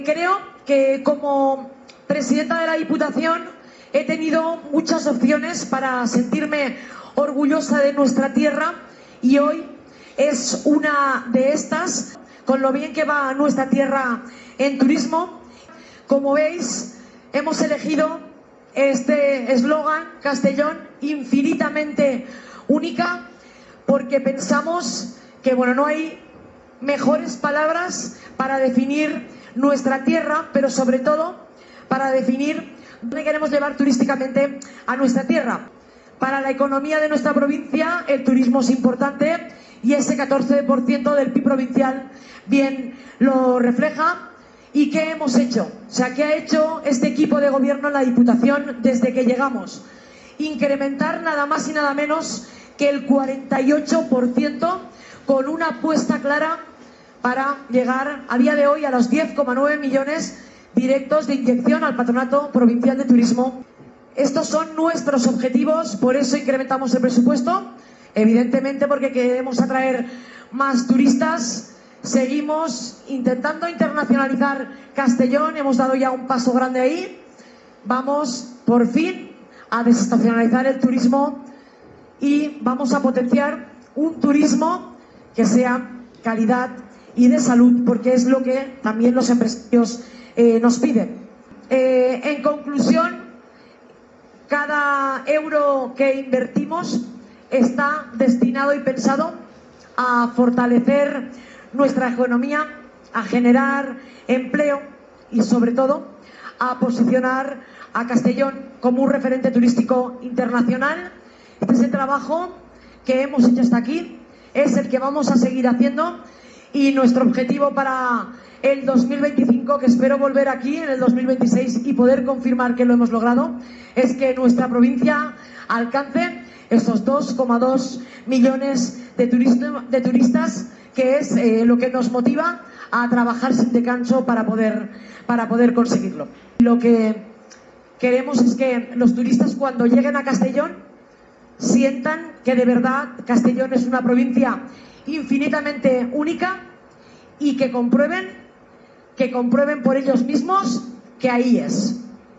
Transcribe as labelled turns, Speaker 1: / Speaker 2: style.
Speaker 1: Creo que como presidenta de la Diputación he tenido muchas opciones para sentirme orgullosa de nuestra tierra y hoy es una de estas, con lo bien que va nuestra tierra en turismo. Como veis, hemos elegido este eslogan, Castellón infinitamente única, porque pensamos que no hay mejores palabras para definir nuestra tierra, pero sobre todo para definir dónde queremos llevar turísticamente a nuestra tierra. Para la economía de nuestra provincia el turismo es importante y ese 14% del PIB provincial bien lo refleja. ¿Y qué hemos hecho? ¿Qué ha hecho este equipo de gobierno en la Diputación desde que llegamos? Incrementar nada más y nada menos que el 48%, con una apuesta clara para llegar a día de hoy a los 10,9 millones directos de inyección al Patronato Provincial de Turismo. Estos son nuestros objetivos, por eso incrementamos el presupuesto, evidentemente porque queremos atraer más turistas. Seguimos intentando internacionalizar Castellón, hemos dado ya un paso grande ahí. Vamos por fin a desestacionalizar el turismo y vamos a potenciar un turismo que sea calidad y de salud, porque es lo que también los empresarios nos piden. En conclusión, cada euro que invertimos está destinado y pensado a fortalecer nuestra economía, a generar empleo y sobre todo a posicionar a Castellón como un referente turístico internacional. Este es el trabajo que hemos hecho hasta aquí, es el que vamos a seguir haciendo y nuestro objetivo para el 2025, que espero volver aquí en el 2026 y poder confirmar que lo hemos logrado, es que nuestra provincia alcance esos 2,2 millones de turistas, que es lo que nos motiva a trabajar sin descanso para poder conseguirlo. Lo que queremos es que los turistas, cuando lleguen a Castellón, sientan que de verdad Castellón es una provincia infinitamente única y que comprueben por ellos mismos que ahí es.